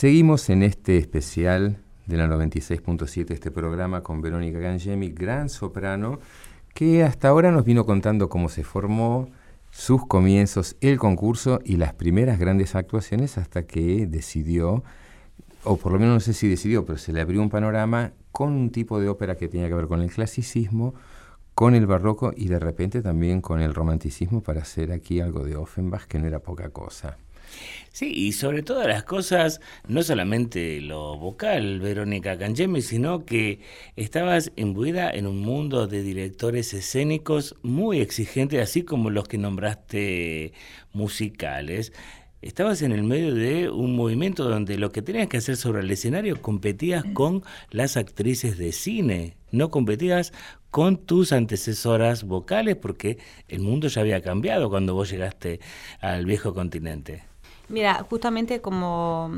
Seguimos en este especial de la 96.7, este programa con Verónica Gangemi, gran soprano, que hasta ahora nos vino contando cómo se formó, sus comienzos, el concurso y las primeras grandes actuaciones hasta que decidió, o por lo menos no sé si decidió, pero se le abrió un panorama con un tipo de ópera que tenía que ver con el clasicismo, con el barroco y de repente también con el romanticismo para hacer aquí algo de Offenbach, que no era poca cosa. Sí, y sobre todas las cosas, no solamente lo vocal, Verónica Gangemi, sino que estabas imbuida en un mundo de directores escénicos muy exigentes, así como los que nombraste musicales. Estabas en el medio de un movimiento donde lo que tenías que hacer sobre el escenario competías con las actrices de cine, no competías con tus antecesoras vocales, porque el mundo ya había cambiado cuando vos llegaste al viejo continente. Mira, justamente como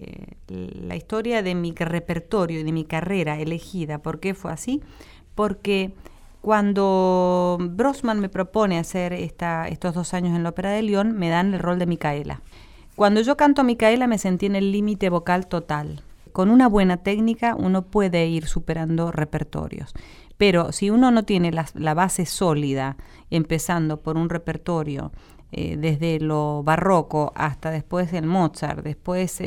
la historia de mi repertorio y de mi carrera elegida, ¿por qué fue así? Porque cuando Brossman me propone hacer estos 2 años en la Ópera de Lyon, me dan el rol de Micaela. Cuando yo canto Micaela me sentí en el límite vocal total. Con una buena técnica uno puede ir superando repertorios. Pero si uno no tiene la base sólida, empezando por un repertorio, desde lo barroco hasta después el Mozart, después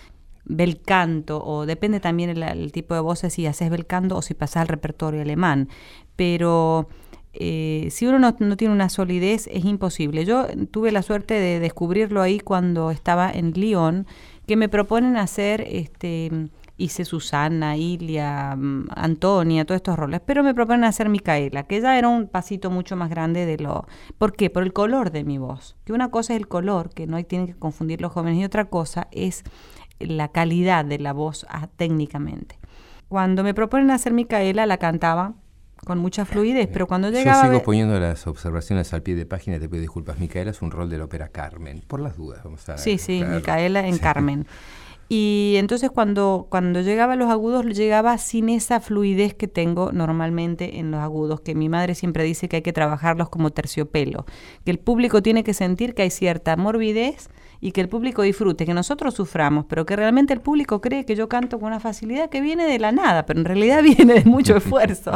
bel canto, o depende también el tipo de voces, si haces bel canto o si pasás al repertorio alemán. Pero si uno no tiene una solidez, es imposible. Yo tuve la suerte de descubrirlo ahí cuando estaba en Lyon, que me proponen hacer hice Susana, Ilia, Antonia, todos estos roles, pero me proponen hacer Micaela, que ya era un pasito mucho más grande de lo... ¿Por qué? Por el color de mi voz. Que una cosa es el color, que no hay tienen que confundir los jóvenes, y otra cosa es la calidad de la voz técnicamente. Cuando me proponen hacer Micaela, la cantaba con mucha fluidez, pero cuando llegaba... Yo sigo poniendo las observaciones al pie de página, te pido disculpas. Micaela es un rol de la ópera Carmen, por las dudas, vamos a... Sí, claro. Micaela en Carmen. Y entonces cuando llegaba a los agudos, llegaba sin esa fluidez que tengo normalmente en los agudos, que mi madre siempre dice que hay que trabajarlos como terciopelo, que el público tiene que sentir que hay cierta morbidez y que el público disfrute, que nosotros suframos, pero que realmente el público cree que yo canto con una facilidad que viene de la nada, pero en realidad viene de mucho esfuerzo.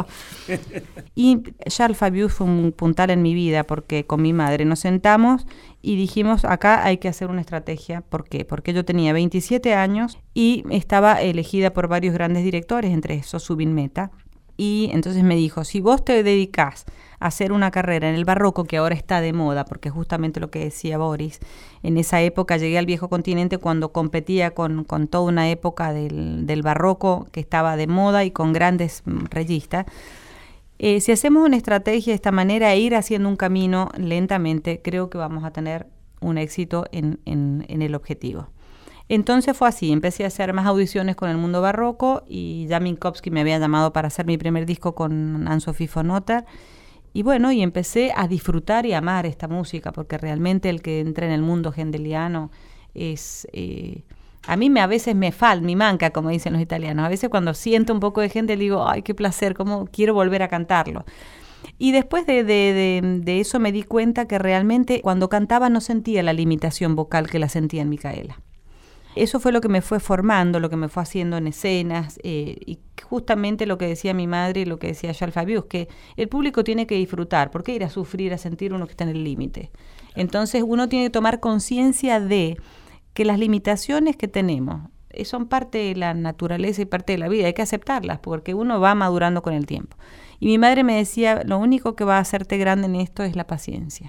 Y Charles Fabius fue un puntal en mi vida, porque con mi madre nos sentamos y dijimos, acá hay que hacer una estrategia. ¿Por qué? Porque yo tenía 27 años y estaba elegida por varios grandes directores, entre esos Zubin Mehta. Y entonces me dijo, si vos te dedicás a hacer una carrera en el barroco, que ahora está de moda, porque justamente lo que decía Boris, en esa época llegué al viejo continente cuando competía con toda una época del barroco que estaba de moda y con grandes reyistas. Si hacemos una estrategia de esta manera e ir haciendo un camino lentamente, creo que vamos a tener un éxito en el objetivo. Entonces fue así, empecé a hacer más audiciones con el mundo barroco y ya Minkowski me había llamado para hacer mi primer disco con Anne-Sophie von Otter. Y bueno, y empecé a disfrutar y amar esta música, porque realmente el que entra en el mundo hendeliano es... a mí a veces me manca, como dicen los italianos. A veces cuando siento un poco de Händel digo, ay, qué placer, cómo quiero volver a cantarlo. Y después de eso me di cuenta que realmente cuando cantaba no sentía la limitación vocal que la sentía en Micaela. Eso fue lo que me fue formando, lo que me fue haciendo en escenas, y justamente lo que decía mi madre y lo que decía Charles Fabius, que el público tiene que disfrutar. ¿Por qué ir a sufrir, a sentir uno que está en el límite? Entonces uno tiene que tomar conciencia de que las limitaciones que tenemos son parte de la naturaleza y parte de la vida, hay que aceptarlas porque uno va madurando con el tiempo. Y mi madre me decía, lo único que va a hacerte grande en esto es la paciencia.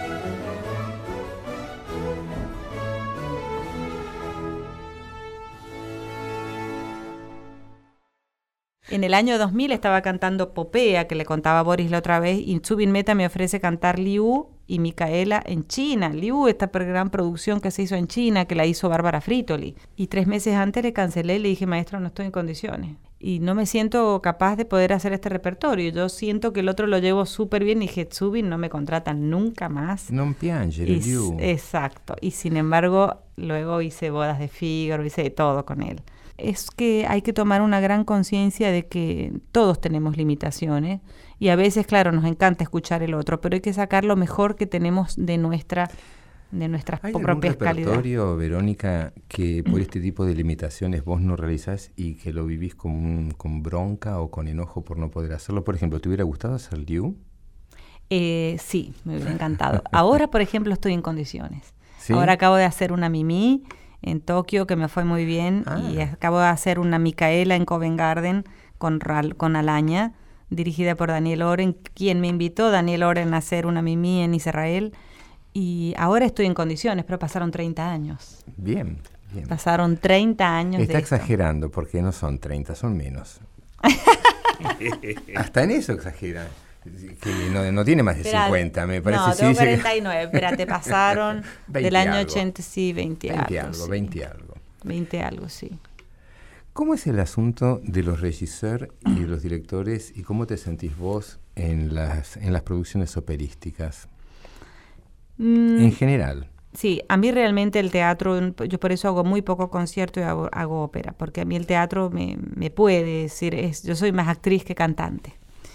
En el año 2000 estaba cantando Popea, que le contaba a Boris la otra vez, y Zubin Mehta me ofrece cantar Liu y Micaela en China. Liu, esta gran producción que se hizo en China, que la hizo Bárbara Fritoli. Y 3 meses antes le cancelé y le dije, maestro, no estoy en condiciones. Y no me siento capaz de poder hacer este repertorio. Yo siento que el otro lo llevo súper bien y dije, Zubin, no me contratan nunca más. Non piangere, Liu. Exacto. Y sin embargo, luego hice Bodas de Fígaro, hice de todo con él. Es que hay que tomar una gran conciencia de que todos tenemos limitaciones y a veces, claro, nos encanta escuchar el otro, pero hay que sacar lo mejor que tenemos de nuestras ¿Hay propias algún calidades. repertorio, Verónica, que por este tipo de limitaciones vos no realizás y que lo vivís con bronca o con enojo por no poder hacerlo? Por ejemplo, ¿te hubiera gustado hacer Liu? Sí, me hubiera encantado. Ahora, por ejemplo, estoy en condiciones. ¿Sí? Ahora acabo de hacer una Mimi en Tokio, que me fue muy bien, y acabo de hacer una Micaela en Covent Garden con Alaña, dirigida por Daniel Oren, quien me invitó, Daniel Oren, a hacer una Mimi en Israel, y ahora estoy en condiciones, pero pasaron 30 años. Bien. Pasaron 30 años Está de esto. exagerando, porque no son 30, son menos. Hasta en eso exagera. Que no tiene más de 50, me parece. No, sí, tengo dice 49, espérate, pasaron 20 del año algo. 80, sí, 20 algo. 20 algo. Sí. ¿Cómo es el asunto de los regisseurs y de los directores y cómo te sentís vos en las producciones operísticas? En general. Sí, a mí realmente el teatro, yo por eso hago muy poco concierto y hago ópera, porque a mí el teatro me puede decir, yo soy más actriz que cantante.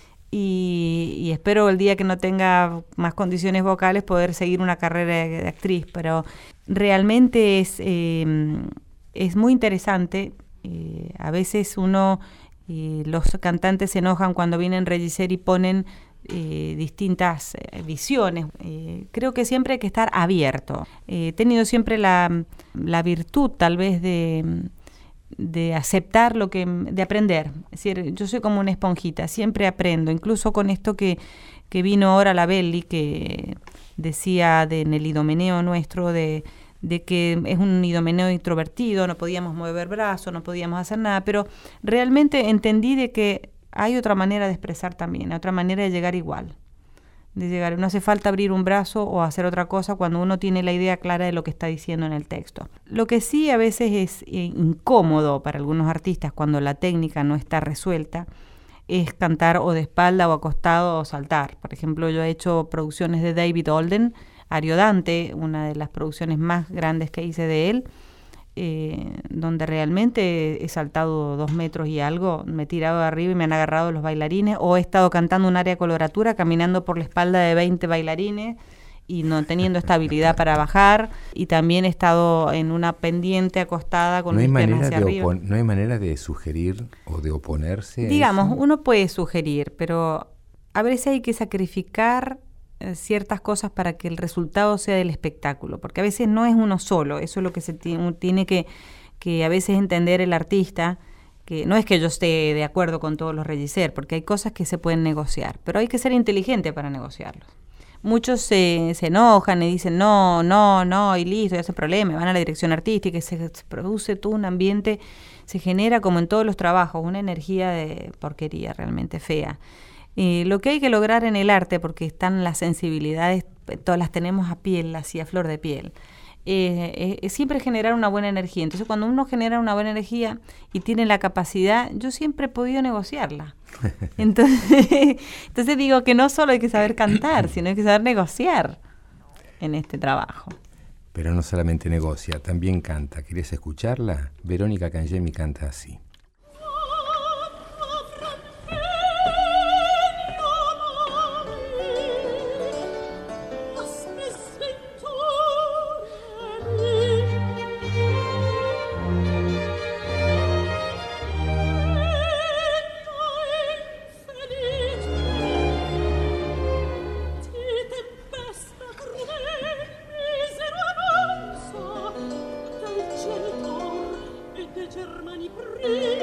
Y espero el día que no tenga más condiciones vocales poder seguir una carrera de actriz, pero realmente es muy interesante. A veces los cantantes se enojan cuando vienen regisseur y ponen distintas visiones. Creo que siempre hay que estar abierto. He tenido siempre la virtud tal vez de aceptar de aprender. Es decir, yo soy como una esponjita, siempre aprendo, incluso con esto que vino ahora la Belli, que decía en el idomeneo nuestro de que es un idomeneo introvertido, no podíamos mover brazos, no podíamos hacer nada, pero realmente entendí de que hay otra manera de expresar también, otra manera de llegar igual. No hace falta abrir un brazo o hacer otra cosa cuando uno tiene la idea clara de lo que está diciendo en el texto. Lo que sí a veces es incómodo para algunos artistas cuando la técnica no está resuelta es cantar o de espalda o acostado o saltar. Por ejemplo, yo he hecho producciones de David Holden, Ariodante, una de las producciones más grandes que hice de él, donde realmente he saltado 2 metros y algo, me he tirado de arriba y me han agarrado los bailarines, o he estado cantando un área de coloratura, caminando por la espalda de 20 bailarines y no teniendo estabilidad para bajar, y también he estado en una pendiente acostada con mis piernas hacia arriba. ¿No hay manera de sugerir o de oponerse? Digamos, a eso? uno puede sugerir, pero a veces hay que sacrificar ciertas cosas para que el resultado sea del espectáculo, porque a veces no es uno solo, eso es lo que se tiene que a veces entender el artista, que no es que yo esté de acuerdo con todos los regisseurs, porque hay cosas que se pueden negociar, pero hay que ser inteligente para negociarlos. Muchos se enojan y dicen no, y listo, ya se problema, van a la dirección artística y se produce todo un ambiente, se genera como en todos los trabajos, una energía de porquería realmente fea. Lo que hay que lograr en el arte, porque están las sensibilidades, todas las tenemos a piel, así a flor de piel, es siempre generar una buena energía. Entonces, cuando uno genera una buena energía y tiene la capacidad, yo siempre he podido negociarla. Entonces digo que no solo hay que saber cantar, sino hay que saber negociar en este trabajo. Pero no solamente negocia, también canta. ¿Querés escucharla? Verónica Cangemi canta así. Germani prima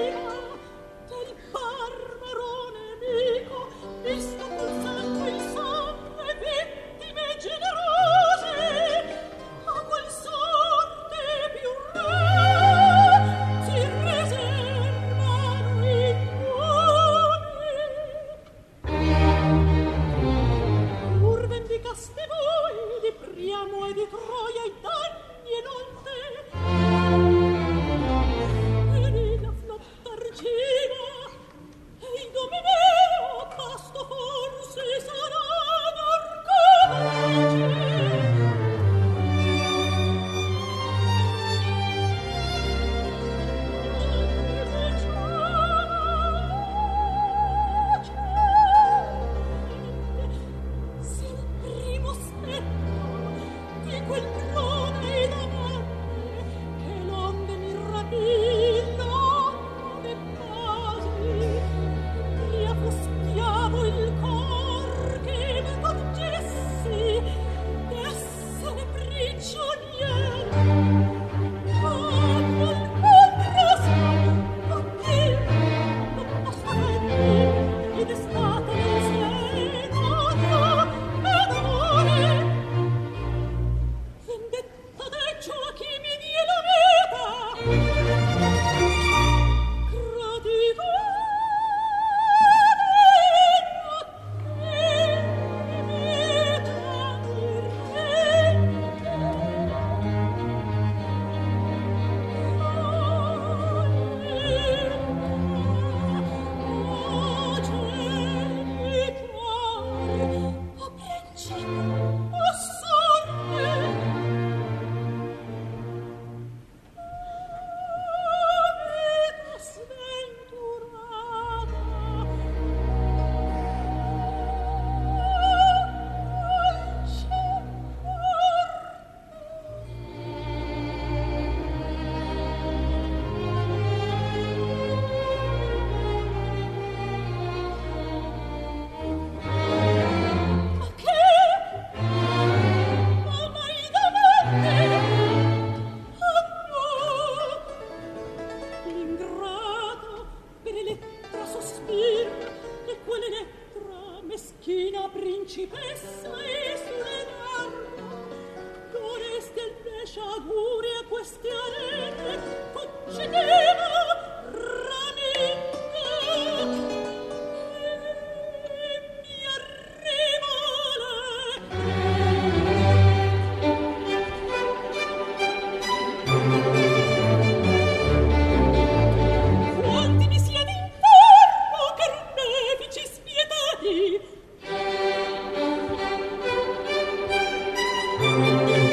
Thank you.